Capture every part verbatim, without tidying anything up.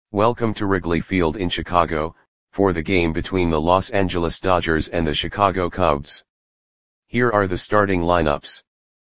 Welcome to Wrigley Field in Chicago, for the game between the Los Angeles Dodgers and the Chicago Cubs. Here are the starting lineups.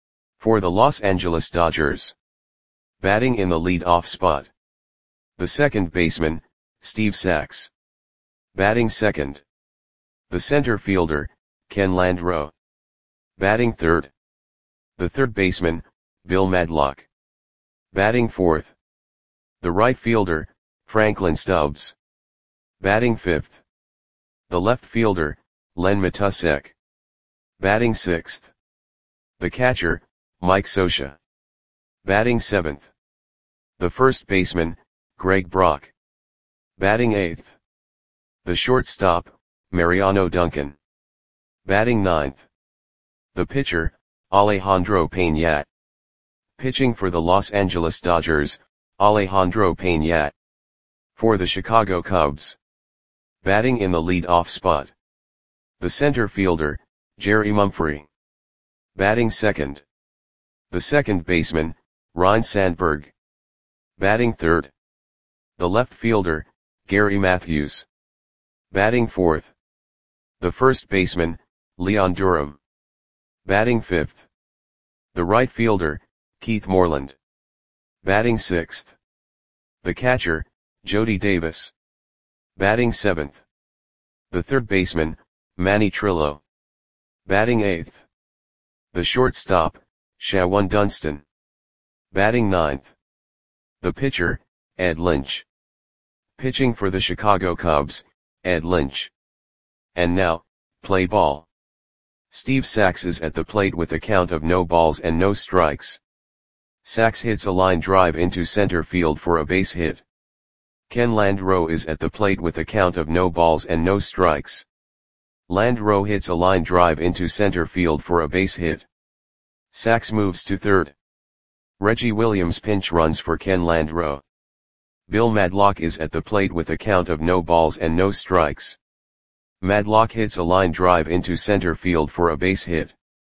For the Los Angeles Dodgers. Batting in the lead-off spot. The second baseman, Steve Sax. Batting second. The center fielder, Ken Landreaux. Batting third. The third baseman, Bill Madlock. Batting fourth. The right fielder, Franklin Stubbs. Batting fifth. The left fielder, Len Matusek. Batting sixth. The catcher, Mike Scioscia. Batting seventh. The first baseman, Greg Brock. Batting eighth. The shortstop, Mariano Duncan. Batting ninth. The pitcher, Alejandro Peñate. Pitching for the Los Angeles Dodgers, Alejandro Peñate. For the Chicago Cubs. Batting in the lead-off spot. The center fielder, Jerry Mumphrey. Batting second. The second baseman, Ryne Sandberg. Batting third. The left fielder, Gary Matthews. Batting fourth. The first baseman, Leon Durham. Batting fifth. The right fielder, Keith Moreland. Batting sixth. The catcher, Jody Davis. Batting seventh. The third baseman, Manny Trillo. Batting eighth. The shortstop, Shawon Dunston. Batting ninth. The pitcher, Ed Lynch. Pitching for the Chicago Cubs, Ed Lynch. And now, play ball. Steve Sax is at the plate with a count of no balls and no strikes. Sax hits a line drive into center field for a base hit. Ken Landreaux is at the plate with a count of no balls and no strikes. Landreaux hits a line drive into center field for a base hit. Sax moves to third. Reggie Williams pinch runs for Ken Landreaux. Bill Madlock is at the plate with a count of no balls and no strikes. Madlock hits a line drive into center field for a base hit.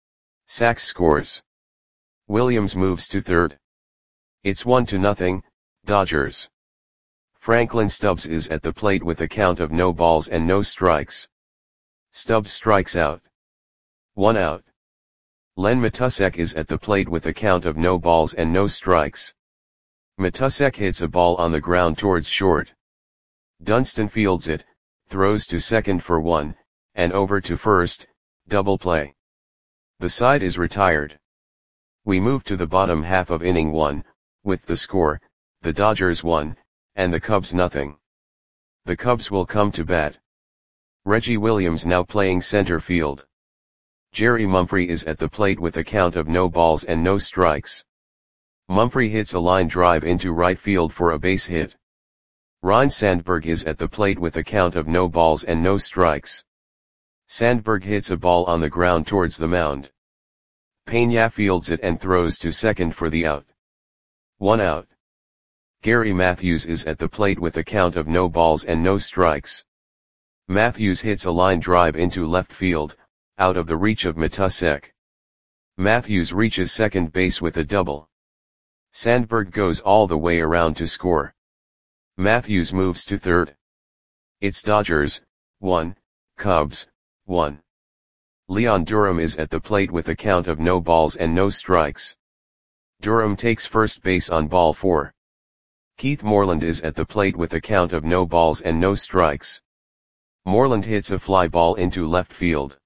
Sax scores. Williams moves to third. It's one to nothing, Dodgers. Franklin Stubbs is at the plate with a count of no balls and no strikes. Stubbs strikes out. One out. Len Matusek is at the plate with a count of no balls and no strikes. Matusek hits a ball on the ground towards short. Dunston fields it, throws to second for one, and over to first, double play. The side is retired. We move to the bottom half of inning one, with the score, the Dodgers one, and the Cubs nothing. The Cubs will come to bat. Reggie Williams now playing center field. Jerry Mumphrey is at the plate with a count of no balls and no strikes. Mumphrey hits a line drive into right field for a base hit. Ryne Sandberg is at the plate with a count of no balls and no strikes. Sandberg hits a ball on the ground towards the mound. Peñate fields it and throws to second for the out. One out. Gary Matthews is at the plate with a count of no balls and no strikes. Matthews hits a line drive into left field, out of the reach of Matusek. Matthews reaches second base with a double. Sandberg goes all the way around to score. Matthews moves to third. It's Dodgers, one, Cubs, one. Leon Durham is at the plate with a count of no balls and no strikes. Durham takes first base on ball four. Keith Moreland is at the plate with a count of no balls and no strikes. Moreland hits a fly ball into left field.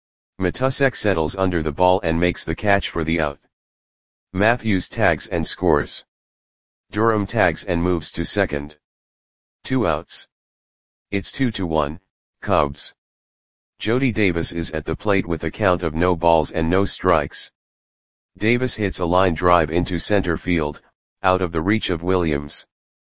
Matusek settles under the ball and makes the catch for the out. Matthews tags and scores. Durham tags and moves to second. Two outs. It's two to one, Cubs. Jody Davis is at the plate with a count of no balls and no strikes. Davis hits a line drive into center field, out of the reach of Williams.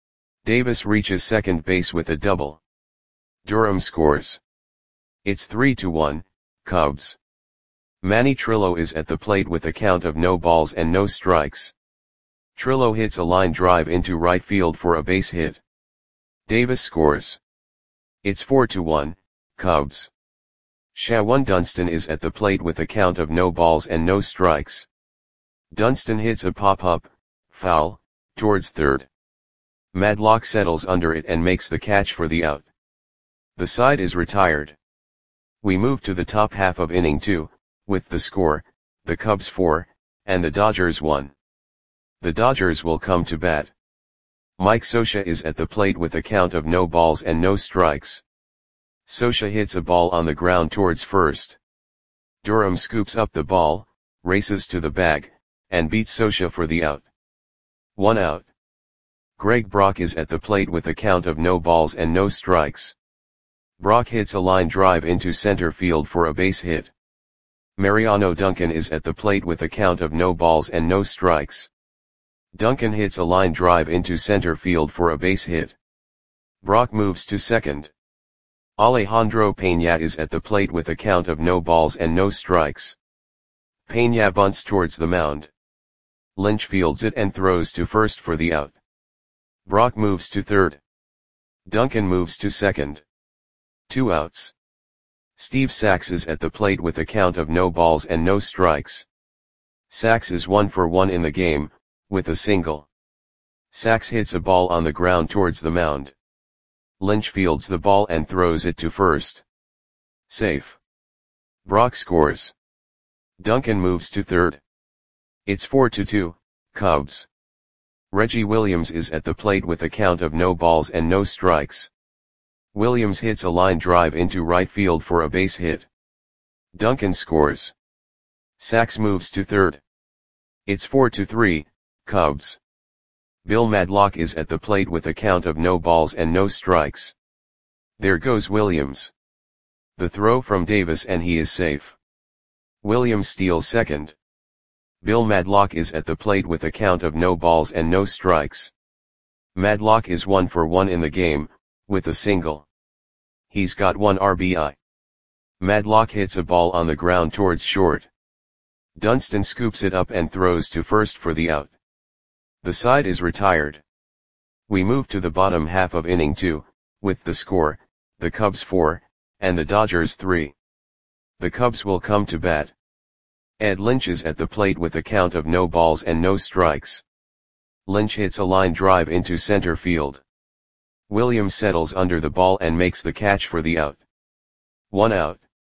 Davis reaches second base with a double. Durham scores. It's three to one, Cubs. Manny Trillo is at the plate with a count of no balls and no strikes. Trillo hits a line drive into right field for a base hit. Davis scores. It's four to one, Cubs. Shawon Dunston is at the plate with a count of no balls and no strikes. Dunston hits a pop-up, foul, towards third. Madlock settles under it and makes the catch for the out. The side is retired. We move to the top half of inning two, with the score, the Cubs four, and the Dodgers one. The Dodgers will come to bat. Mike Scioscia is at the plate with a count of no balls and no strikes. Scioscia hits a ball on the ground towards first. Durham scoops up the ball, races to the bag, and beats Scioscia for the out. One out. Greg Brock is at the plate with a count of no balls and no strikes. Brock hits a line drive into center field for a base hit. Mariano Duncan is at the plate with a count of no balls and no strikes. Duncan hits a line drive into center field for a base hit. Brock moves to second. Alejandro Peña is at the plate with a count of no balls and no strikes. Peña bunts towards the mound. Lynch fields it and throws to first for the out. Brock moves to third. Duncan moves to second. Two outs. Steve Sax is at the plate with a count of no balls and no strikes. Sax is one for one in the game, with a single. Sax hits a ball on the ground towards the mound. Lynch fields the ball and throws it to first. Safe. Brock scores. Duncan moves to third. It's four to two, Cubs. Reggie Williams is at the plate with a count of no balls and no strikes. Williams hits a line drive into right field for a base hit. Duncan scores. Sax moves to third. It's four to three, Cubs. Bill Madlock is at the plate with a count of no balls and no strikes. There goes Williams. The throw from Davis and he is safe. Williams steals second. Bill Madlock is at the plate with a count of no balls and no strikes. Madlock is one for one in the game, with a single. He's got one R B I. Madlock hits a ball on the ground towards short. Dunston scoops it up and throws to first for the out. The side is retired. We move to the bottom half of inning two, with the score, the Cubs four, and the Dodgers three. The Cubs will come to bat. Ed Lynch is at the plate with a count of no balls and no strikes. Lynch hits a line drive into center field. Williams settles under the ball and makes the catch for the out. One out.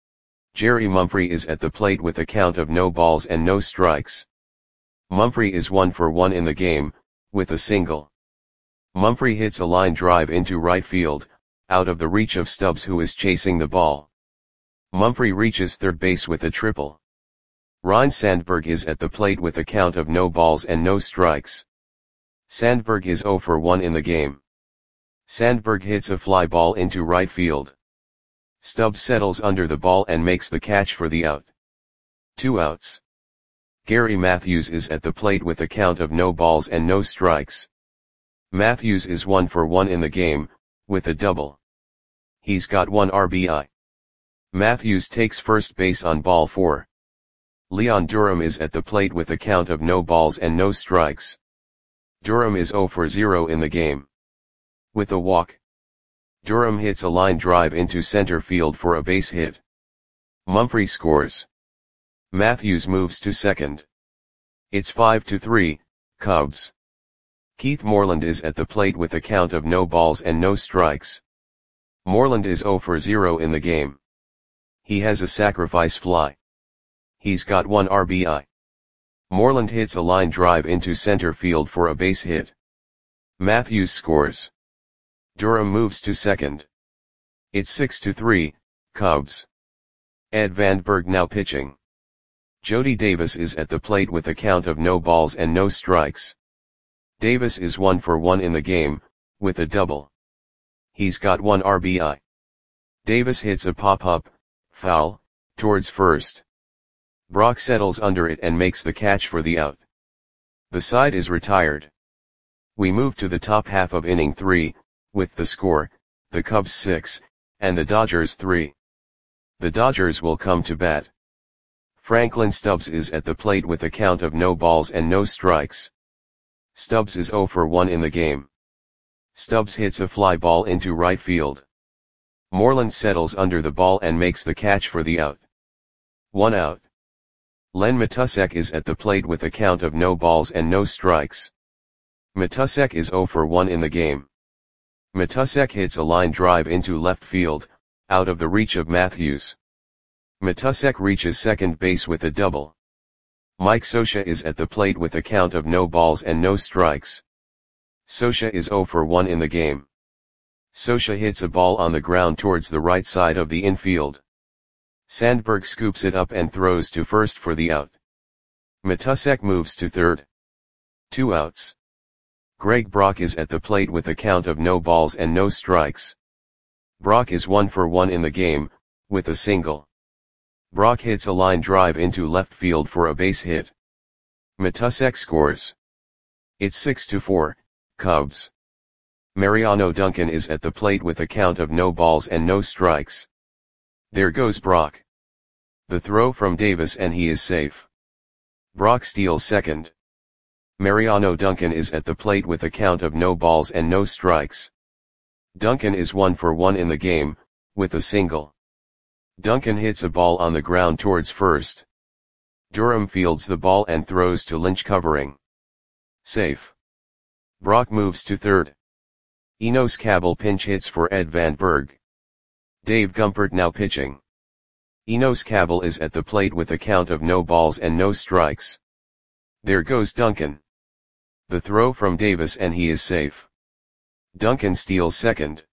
Jerry Mumphrey is at the plate with a count of no balls and no strikes. Mumphrey is one for one in the game, with a single. Mumphrey hits a line drive into right field, out of the reach of Stubbs who is chasing the ball. Mumphrey reaches third base with a triple. Ryne Sandberg is at the plate with a count of no balls and no strikes. Sandberg is zero for one in the game. Sandberg hits a fly ball into right field. Stubbs settles under the ball and makes the catch for the out. Two outs. Gary Matthews is at the plate with a count of no balls and no strikes. Matthews is one for one in the game, with a double. He's got one R B I. Matthews takes first base on ball four. Leon Durham is at the plate with a count of no balls and no strikes. Durham is zero for zero in the game. With a walk. Durham hits a line drive into center field for a base hit. Mumphrey scores. Matthews moves to second. It's five to three, Cubs. Keith Moreland is at the plate with a count of no balls and no strikes. Moreland is zero for zero in the game. He has a sacrifice fly. He's got one R B I. Moreland hits a line drive into center field for a base hit. Matthews scores. Durham moves to second. It's six to three, Cubs. Ed Vandenberg now pitching. Jody Davis is at the plate with a count of no balls and no strikes. Davis is one for one in the game, with a double. He's got one R B I. Davis hits a pop-up, foul, towards first. Brock settles under it and makes the catch for the out. The side is retired. We move to the top half of inning three, with the score, the Cubs six, and the Dodgers three. The Dodgers will come to bat. Franklin Stubbs is at the plate with a count of no balls and no strikes. Stubbs is zero for one in the game. Stubbs hits a fly ball into right field. Moreland settles under the ball and makes the catch for the out. One out. Len Matusek is at the plate with a count of no balls and no strikes. Matusek is zero for one in the game. Matusek hits a line drive into left field, out of the reach of Matthews. Matusek reaches second base with a double. Mike Scioscia is at the plate with a count of no balls and no strikes. Scioscia is zero for one in the game. Scioscia hits a ball on the ground towards the right side of the infield. Sandberg scoops it up and throws to first for the out. Matusek moves to third. Two outs. Greg Brock is at the plate with a count of no balls and no strikes. Brock is one for one in the game, with a single. Brock hits a line drive into left field for a base hit. Matusek scores. It's six to four, Cubs. Mariano Duncan is at the plate with a count of no balls and no strikes. There goes Brock. The throw from Davis and he is safe. Brock steals second. Mariano Duncan is at the plate with a count of no balls and no strikes. Duncan is one for one in the game, with a single. Duncan hits a ball on the ground towards first. Durham fields the ball and throws to Lynch covering. Safe. Brock moves to third. Enos Cabell pinch hits for Ed Van Berg. Dave Gumpert now pitching. Enos Cabell is at the plate with a count of no balls and no strikes. There goes Duncan. The throw from Davis and he is safe. Duncan steals second.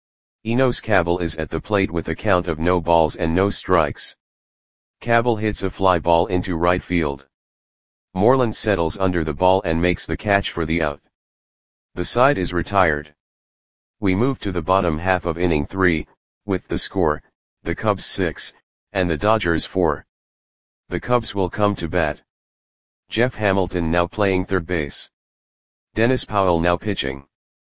Enos Cabell is at the plate with a count of no balls and no strikes. Cabell hits a fly ball into right field. Moreland settles under the ball and makes the catch for the out. The side is retired. We move to the bottom half of inning three, with the score, the Cubs six, and the Dodgers four. The Cubs will come to bat. Jeff Hamilton now playing third base. Dennis Powell now pitching.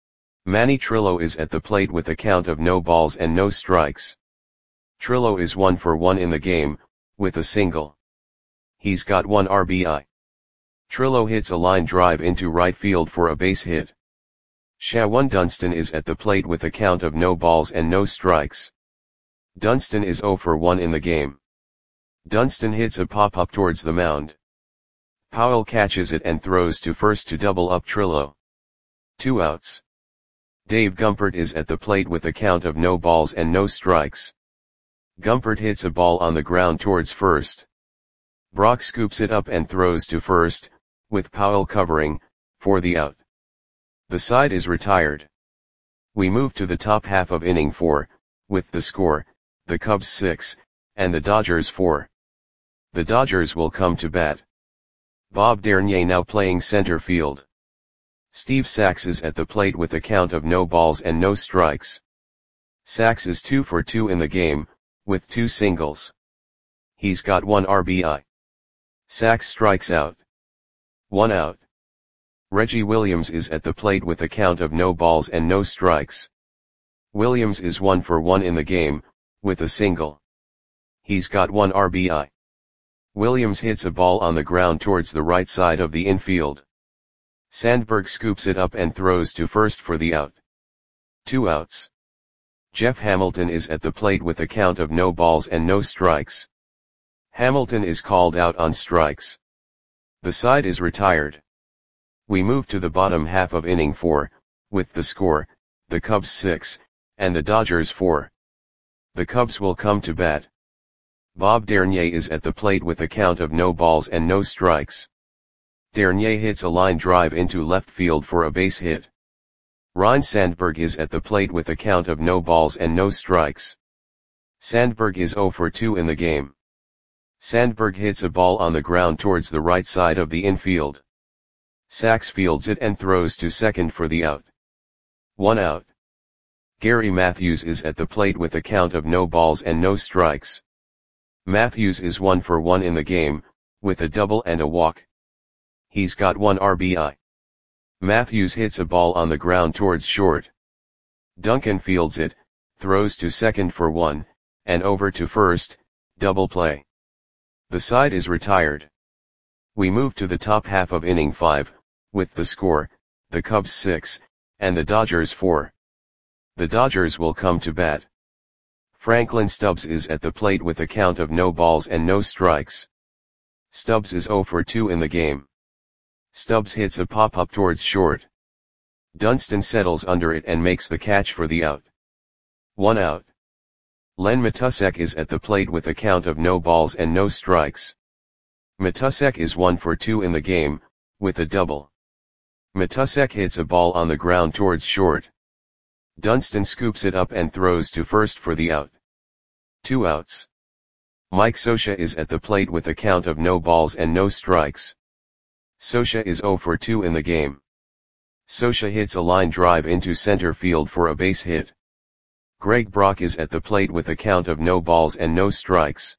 Manny Trillo is at the plate with a count of no balls and no strikes. Trillo is one for one in the game, with a single. He's got one R B I. Trillo hits a line drive into right field for a base hit. Shawan Dunston is at the plate with a count of no balls and no strikes. Dunston is zero for one in the game. Dunston hits a pop-up towards the mound. Powell catches it and throws to first to double up Trillo. Two outs. Dave Gumpert is at the plate with a count of no balls and no strikes. Gumpert hits a ball on the ground towards first. Brock scoops it up and throws to first, with Powell covering, for the out. The side is retired. We move to the top half of inning four, with the score, the Cubs six, and the Dodgers four. The Dodgers will come to bat. Bob Dernier now playing center field. Steve Sax is at the plate with a count of no balls and no strikes. Sax is two for two in the game, with two singles. He's got one R B I. Sax strikes out. One out. Reggie Williams is at the plate with a count of no balls and no strikes. Williams is one for one in the game, with a single. He's got one R B I. Williams hits a ball on the ground towards the right side of the infield. Sandberg scoops it up and throws to first for the out. Two outs. Jeff Hamilton is at the plate with a count of no balls and no strikes. Hamilton is called out on strikes. The side is retired. We move to the bottom half of inning four, with the score, the Cubs six, and the Dodgers four. The Cubs will come to bat. Bob Dernier is at the plate with a count of no balls and no strikes. Dernier hits a line drive into left field for a base hit. Ryne Sandberg is at the plate with a count of no balls and no strikes. Sandberg is zero for two in the game. Sandberg hits a ball on the ground towards the right side of the infield. Sax fields it and throws to second for the out. One out. Gary Matthews is at the plate with a count of no balls and no strikes. Matthews is one for one in the game, with a double and a walk. He's got one R B I. Matthews hits a ball on the ground towards short. Duncan fields it, throws to second for one, and over to first, double play. The side is retired. We move to the top half of inning five, with the score, the Cubs six, and the Dodgers four. The Dodgers will come to bat. Franklin Stubbs is at the plate with a count of no balls and no strikes. Stubbs is zero for two in the game. Stubbs hits a pop-up towards short. Dunston settles under it and makes the catch for the out. One out. Len Matusek is at the plate with a count of no balls and no strikes. Matusek is one for two in the game, with a double. Matusek hits a ball on the ground towards short. Dunston scoops it up and throws to first for the out. Two outs. Mike Scioscia is at the plate with a count of no balls and no strikes. Scioscia is zero for two in the game. Scioscia hits a line drive into center field for a base hit. Greg Brock is at the plate with a count of no balls and no strikes.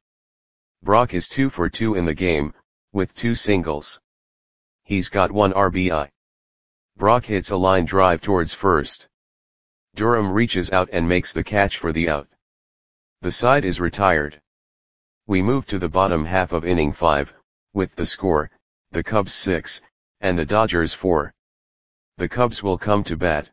Brock is two for two in the game, with two singles. He's got one R B I. Brock hits a line drive towards first. Durham reaches out and makes the catch for the out. The side is retired. We move to the bottom half of inning five, with the score, the Cubs six, and the Dodgers four. The Cubs will come to bat.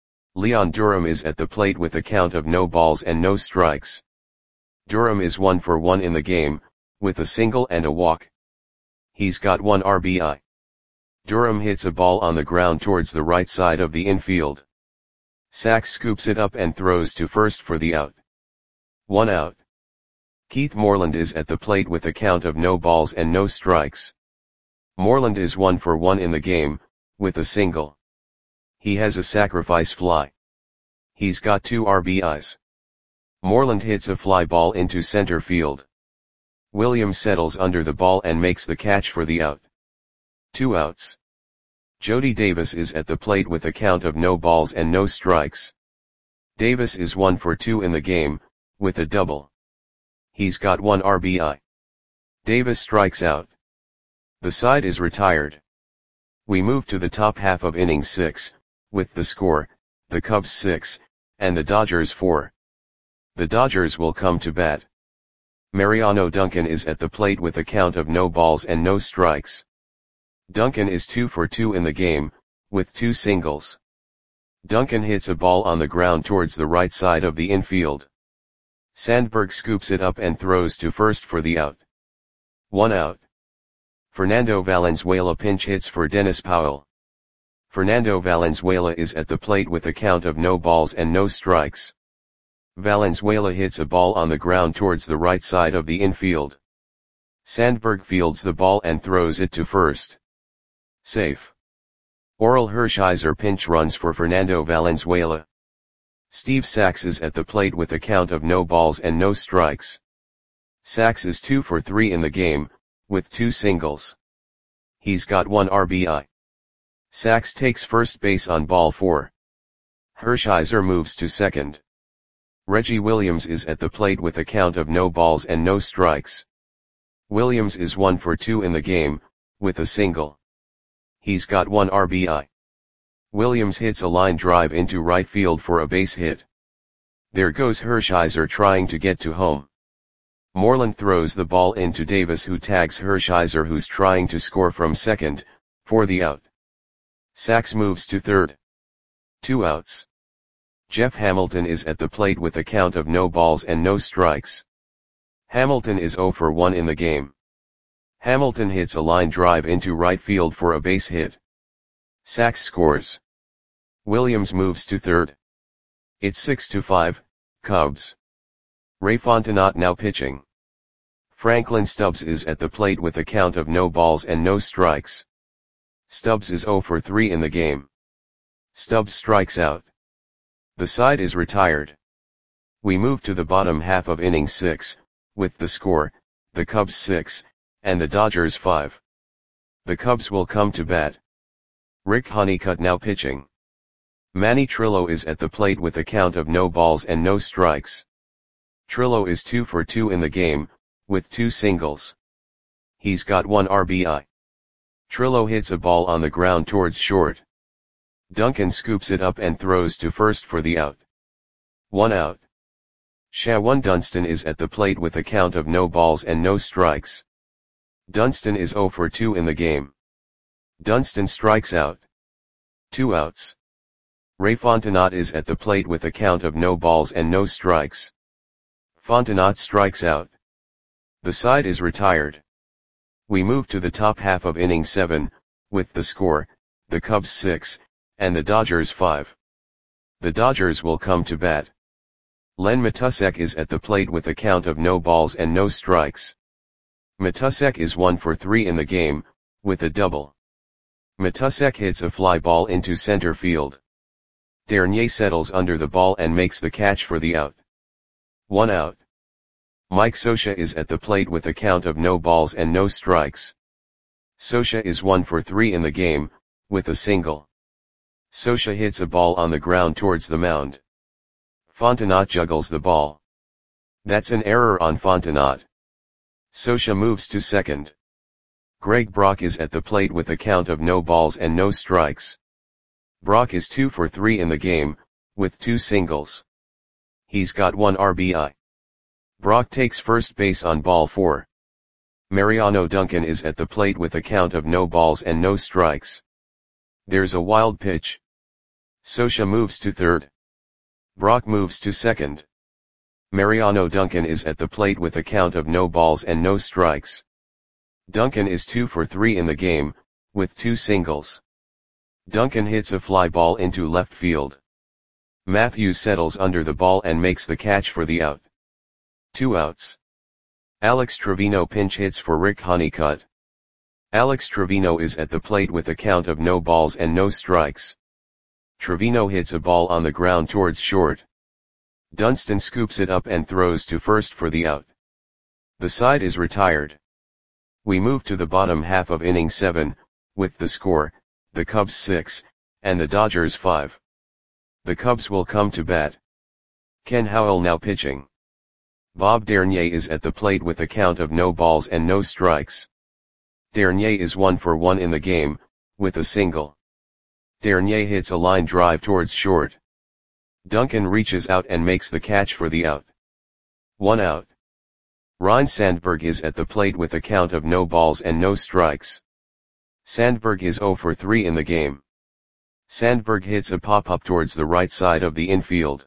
Leon Durham is at the plate with a count of no balls and no strikes. Durham is one for one in the game, with a single and a walk. He's got one R B I. Durham hits a ball on the ground towards the right side of the infield. Sachs scoops it up and throws to first for the out. One out. Keith Moreland is at the plate with a count of no balls and no strikes. Moreland is one for one in the game, with a single. He has a sacrifice fly. He's got two R B Is. Moreland hits a fly ball into center field. Williams settles under the ball and makes the catch for the out. Two outs. Jody Davis is at the plate with a count of no balls and no strikes. Davis is one for two in the game, with a double. He's got one R B I. Davis strikes out. The side is retired. We move to the top half of inning six, with the score, the Cubs six, and the Dodgers four. The Dodgers will come to bat. Mariano Duncan is at the plate with a count of no balls and no strikes. Duncan is two for two in the game, with two singles. Duncan hits a ball on the ground towards the right side of the infield. Sandberg scoops it up and throws to first for the out. One out. Fernando Valenzuela pinch hits for Dennis Powell. Fernando Valenzuela is at the plate with a count of no balls and no strikes. Valenzuela hits a ball on the ground towards the right side of the infield. Sandberg fields the ball and throws it to first. Safe. Orel Hershiser pinch runs for Fernando Valenzuela. Steve Sachs is at the plate with a count of no balls and no strikes. Sachs is two for three in the game, with two singles. He's got one R B I. Sachs takes first base on ball four. Hershiser moves to second. Reggie Williams is at the plate with a count of no balls and no strikes. Williams is one for two in the game, with a single. He's got one R B I. Williams hits a line drive into right field for a base hit. There goes Hershiser trying to get to home. Moreland throws the ball into Davis, who tags Hershiser, who's trying to score from second, for the out. Sachs moves to third. Two outs. Jeff Hamilton is at the plate with a count of no balls and no strikes. Hamilton is zero for one in the game. Hamilton hits a line drive into right field for a base hit. Sachs scores. Williams moves to third. It's six to five, Cubs. Ray Fontenot now pitching. Franklin Stubbs is at the plate with a count of no balls and no strikes. Stubbs is zero for three in the game. Stubbs strikes out. The side is retired. We move to the bottom half of inning six, with the score, the Cubs six, and the Dodgers five. The Cubs will come to bat. Rick Honeycutt now pitching. Manny Trillo is at the plate with a count of no balls and no strikes. Trillo is two for two in the game, with two singles. He's got one R B I. Trillo hits a ball on the ground towards short. Duncan scoops it up and throws to first for the out. One out. Shawan Dunston is at the plate with a count of no balls and no strikes. Dunston is zero for two in the game. Dunston strikes out. Two outs. Ray Fontenot is at the plate with a count of no balls and no strikes. Fontenot strikes out. The side is retired. We move to the top half of inning seven, with the score, the Cubs six, and the Dodgers five. The Dodgers will come to bat. Len Matusek is at the plate with a count of no balls and no strikes. Matusek is one for three in the game, with a double. Matusek hits a fly ball into center field. Dernier settles under the ball and makes the catch for the out. One out. Mike Scioscia is at the plate with a count of no balls and no strikes. Scioscia is one for three in the game, with a single. Scioscia hits a ball on the ground towards the mound. Fontenot juggles the ball. That's an error on Fontenot. Scioscia moves to second. Greg Brock is at the plate with a count of no balls and no strikes. Brock is two for three in the game, with two singles. He's got one R B I. Brock takes first base on ball four. Mariano Duncan is at the plate with a count of no balls and no strikes. There's a wild pitch. Scioscia moves to third. Brock moves to second. Mariano Duncan is at the plate with a count of no balls and no strikes. Duncan is two for three in the game, with two singles. Duncan hits a fly ball into left field. Matthews settles under the ball and makes the catch for the out. Two outs. Alex Trevino pinch hits for Rick Honeycutt. Alex Trevino is at the plate with a count of no balls and no strikes. Trevino hits a ball on the ground towards short. Dunston scoops it up and throws to first for the out. The side is retired. We move to the bottom half of inning seven, with the score, the Cubs six, and the Dodgers five. The Cubs will come to bat. Ken Howell now pitching. Bob Dernier is at the plate with a count of no balls and no strikes. Dernier is one for one in the game, with a single. Dernier hits a line drive towards short. Duncan reaches out and makes the catch for the out. One out. Ryne Sandberg is at the plate with a count of no balls and no strikes. Sandberg is zero for three in the game. Sandberg hits a pop-up towards the right side of the infield.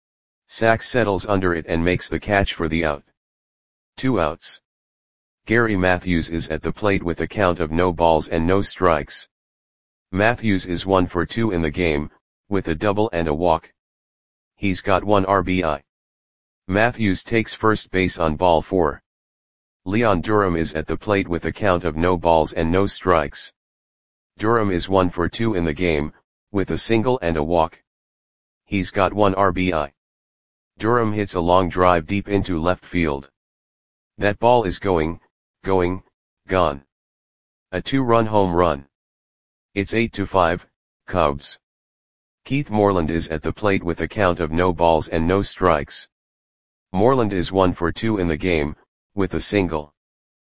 Sachs settles under it and makes the catch for the out. Two outs. Gary Matthews is at the plate with a count of no balls and no strikes. Matthews is one for two in the game, with a double and a walk. He's got one R B I. Matthews takes first base on ball four. Leon Durham is at the plate with a count of no balls and no strikes. Durham is one for two in the game, with a single and a walk. He's got one R B I. Durham hits a long drive deep into left field. That ball is going, going, gone. A two-run home run. It's eight to five, Cubs. Keith Moreland is at the plate with a count of no balls and no strikes. Moreland is one for two in the game, with a single.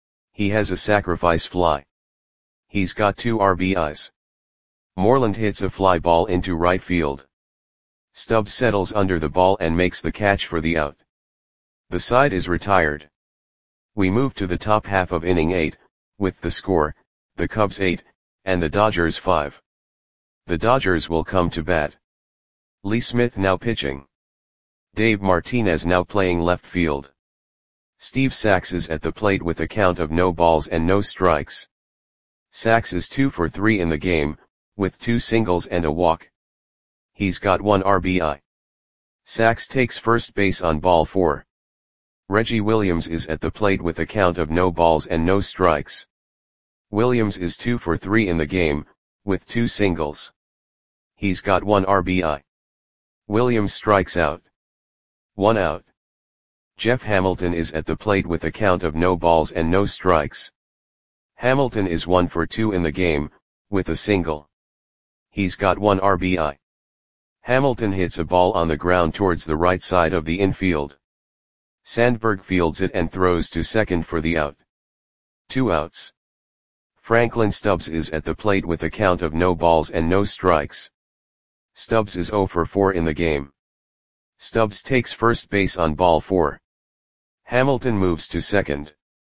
He has a sacrifice fly. He's got two R B Is. Moreland hits a fly ball into right field. Stubbs settles under the ball and makes the catch for the out. The side is retired. We move to the top half of inning eight, with the score, the Cubs eight, and the Dodgers five. The Dodgers will come to bat. Lee Smith now pitching. Dave Martinez now playing left field. Steve Sachs is at the plate with a count of no balls and no strikes. Sachs is two for three in the game, with two singles and a walk. He's got one R B I. Sachs takes first base on ball four. Reggie Williams is at the plate with a count of no balls and no strikes. Williams is two for three in the game, with two singles. He's got one R B I. Williams strikes out. One out. Jeff Hamilton is at the plate with a count of no balls and no strikes. Hamilton is one for two in the game, with a single. He's got one R B I. Hamilton hits a ball on the ground towards the right side of the infield. Sandberg fields it and throws to second for the out. Two outs. Franklin Stubbs is at the plate with a count of no balls and no strikes. Stubbs is zero for four in the game. Stubbs takes first base on ball four. Hamilton moves to second.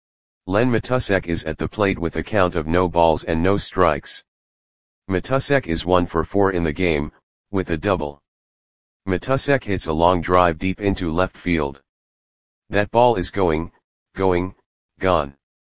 Len Matusek is at the plate with a count of no balls and no strikes. Matusek is one for four in the game, with a double. Matusek hits a long drive deep into left field. That ball is going, going, gone.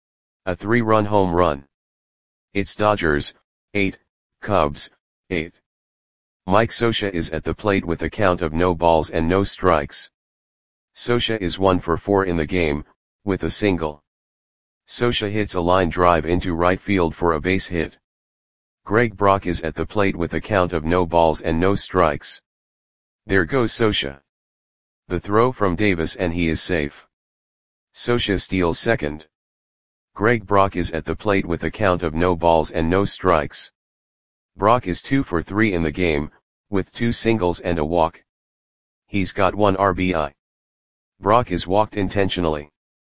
A three-run home run. It's Dodgers, eight, Cubs, eight. Mike Scioscia is at the plate with a count of no balls and no strikes. Scioscia is one for four in the game, with a single. Scioscia hits a line drive into right field for a base hit. Greg Brock is at the plate with a count of no balls and no strikes. There goes Scioscia. The throw from Davis and he is safe. Scioscia steals second. Greg Brock is at the plate with a count of no balls and no strikes. Brock is two for three in the game, with two singles and a walk. He's got one R B I. Brock is walked intentionally.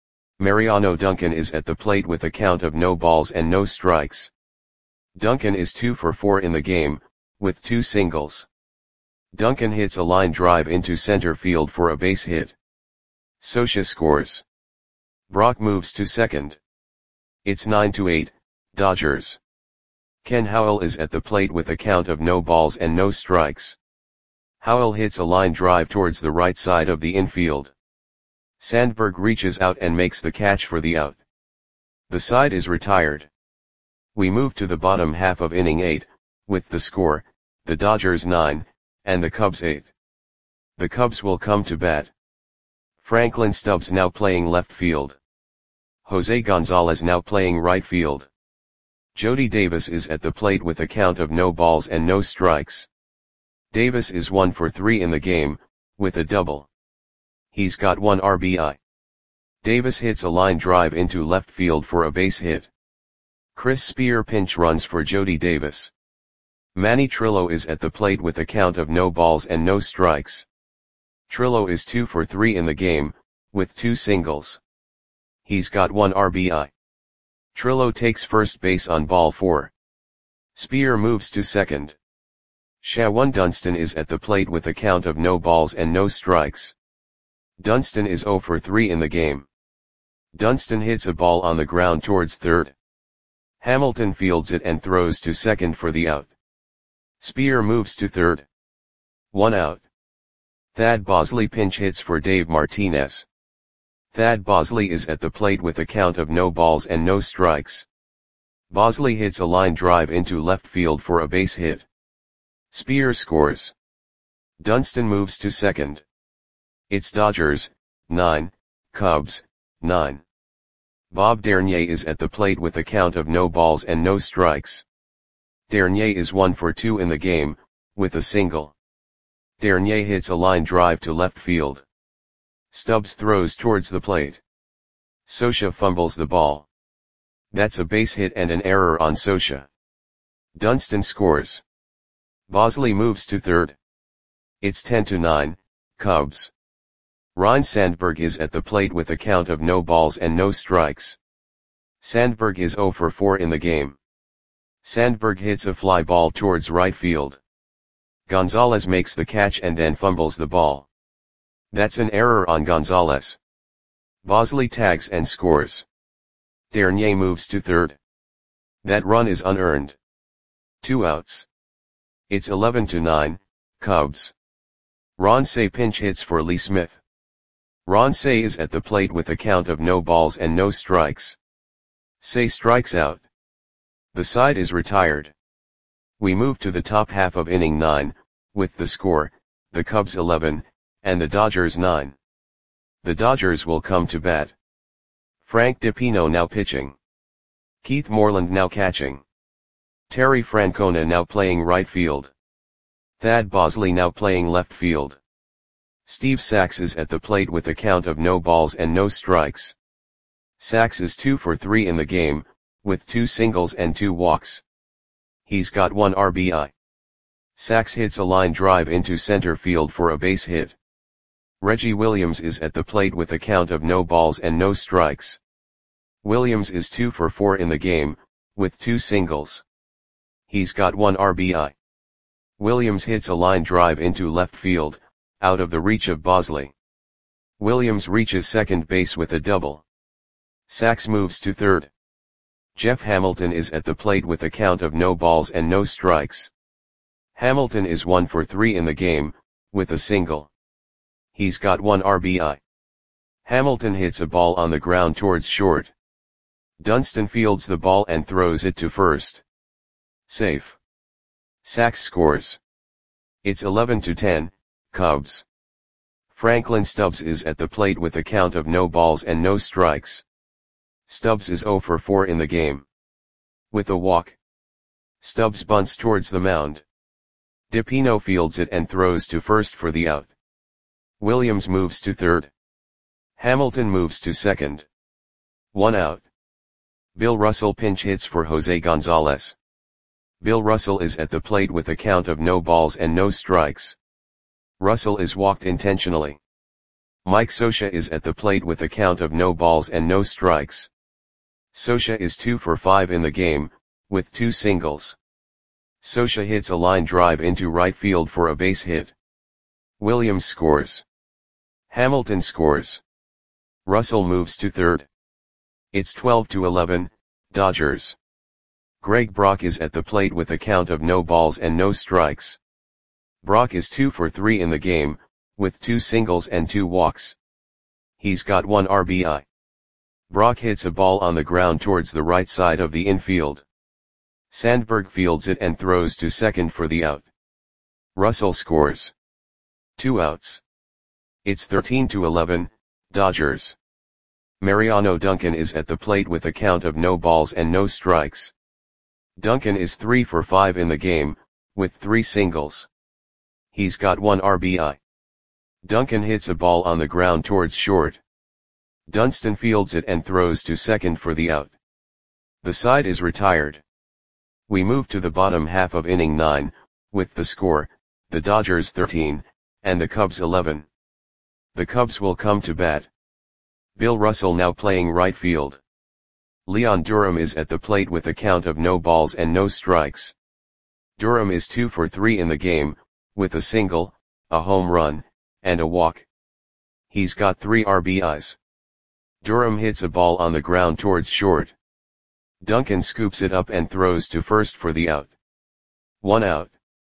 Mariano Duncan is at the plate with a count of no balls and no strikes. Duncan is two for four in the game, with two singles. Duncan hits a line drive into center field for a base hit. Scioscia scores. Brock moves to second. It's nine to eight, Dodgers. Ken Howell is at the plate with a count of no balls and no strikes. Howell hits a line drive towards the right side of the infield. Sandberg reaches out and makes the catch for the out. The side is retired. We move to the bottom half of inning eight, with the score, the Dodgers nine, and the Cubs eight. The Cubs will come to bat. Franklin Stubbs now playing left field. Jose Gonzalez now playing right field. Jody Davis is at the plate with a count of no balls and no strikes. Davis is one for three in the game, with a double. He's got one R B I. Davis hits a line drive into left field for a base hit. Chris Spear pinch runs for Jody Davis. Manny Trillo is at the plate with a count of no balls and no strikes. Trillo is two for three in the game, with two singles. He's got one R B I. Trillo takes first base on ball four. Spear moves to second. Shawan Dunston is at the plate with a count of no balls and no strikes. Dunston is zero for three in the game. Dunston hits a ball on the ground towards third. Hamilton fields it and throws to second for the out. Spear moves to third. One out. Thad Bosley pinch hits for Dave Martinez. Thad Bosley is at the plate with a count of no balls and no strikes. Bosley hits a line drive into left field for a base hit. Spear scores. Dunston moves to second. It's Dodgers, nine, Cubs, nine. Bob Dernier is at the plate with a count of no balls and no strikes. Dernier is one for two in the game, with a single. Dernier hits a line drive to left field. Stubbs throws towards the plate. Scioscia fumbles the ball. That's a base hit and an error on Scioscia. Dunston scores. Bosley moves to third. It's ten to nine, Cubs. Ryne Sandberg is at the plate with a count of no balls and no strikes. Sandberg is zero for four in the game. Sandberg hits a fly ball towards right field. Gonzalez makes the catch and then fumbles the ball. That's an error on Gonzalez. Bosley tags and scores. Dernier moves to third. That run is unearned. Two outs. It's eleven to nine, Cubs. Ron Cey pinch hits for Lee Smith. Ron Cey is at the plate with a count of no balls and no strikes. Cey strikes out. The side is retired. We move to the top half of inning nine, with the score, the Cubs eleven, and the Dodgers nine. The Dodgers will come to bat. Frank DiPino now pitching. Keith Moreland now catching. Terry Francona now playing right field. Thad Bosley now playing left field. Steve Sax is at the plate with a count of no balls and no strikes. Sax is two for three in the game, with two singles and two walks. He's got one R B I. Sax hits a line drive into center field for a base hit. Reggie Williams is at the plate with a count of no balls and no strikes. Williams is two for four in the game, with two singles. He's got one R B I. Williams hits a line drive into left field, out of the reach of Bosley. Williams reaches second base with a double. Sax moves to third. Jeff Hamilton is at the plate with a count of no balls and no strikes. Hamilton is one for three in the game, with a single. He's got one R B I. Hamilton hits a ball on the ground towards short. Dunston fields the ball and throws it to first. Safe. Sax scores. It's eleven to ten, Cubs. Franklin Stubbs is at the plate with a count of no balls and no strikes. Stubbs is zero for four in the game. With a walk, Stubbs bunts towards the mound. DePino fields it and throws to first for the out. Williams moves to third. Hamilton moves to second. One out. Bill Russell pinch hits for Jose Gonzalez. Bill Russell is at the plate with a count of no balls and no strikes. Russell is walked intentionally. Mike Scioscia is at the plate with a count of no balls and no strikes. Scioscia is two for five in the game, with two singles. Scioscia hits a line drive into right field for a base hit. Williams scores. Hamilton scores. Russell moves to third. It's twelve to eleven, Dodgers. Greg Brock is at the plate with a count of no balls and no strikes. Brock is two for three in the game, with two singles and two walks. He's got one R B I. Brock hits a ball on the ground towards the right side of the infield. Sandberg fields it and throws to second for the out. Russell scores. Two outs. It's thirteen to eleven, Dodgers. Mariano Duncan is at the plate with a count of no balls and no strikes. Duncan is three for five in the game, with three singles. He's got one R B I. Duncan hits a ball on the ground towards short. Dunston fields it and throws to second for the out. The side is retired. We move to the bottom half of inning nine, with the score, the Dodgers thirteen, and the Cubs eleven. The Cubs will come to bat. Bill Russell now playing right field. Leon Durham is at the plate with a count of no balls and no strikes. Durham is two for three in the game, with a single, a home run, and a walk. He's got three R B Is. Durham hits a ball on the ground towards short. Duncan scoops it up and throws to first for the out. One out.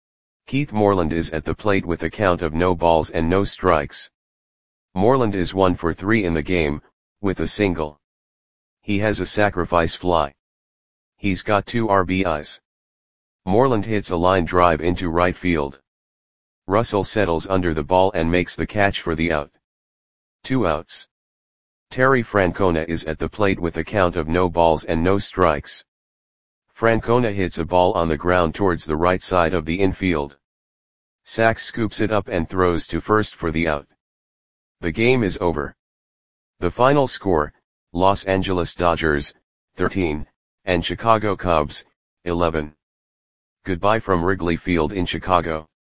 Keith Moreland is at the plate with a count of no balls and no strikes. Moreland is one for three in the game, with a single. He has a sacrifice fly. He's got two R B Is. Moreland hits a line drive into right field. Russell settles under the ball and makes the catch for the out. Two outs. Terry Francona is at the plate with a count of no balls and no strikes. Francona hits a ball on the ground towards the right side of the infield. Sachs scoops it up and throws to first for the out. The game is over. The final score, Los Angeles Dodgers, thirteen, and Chicago Cubs, eleven. Goodbye from Wrigley Field in Chicago.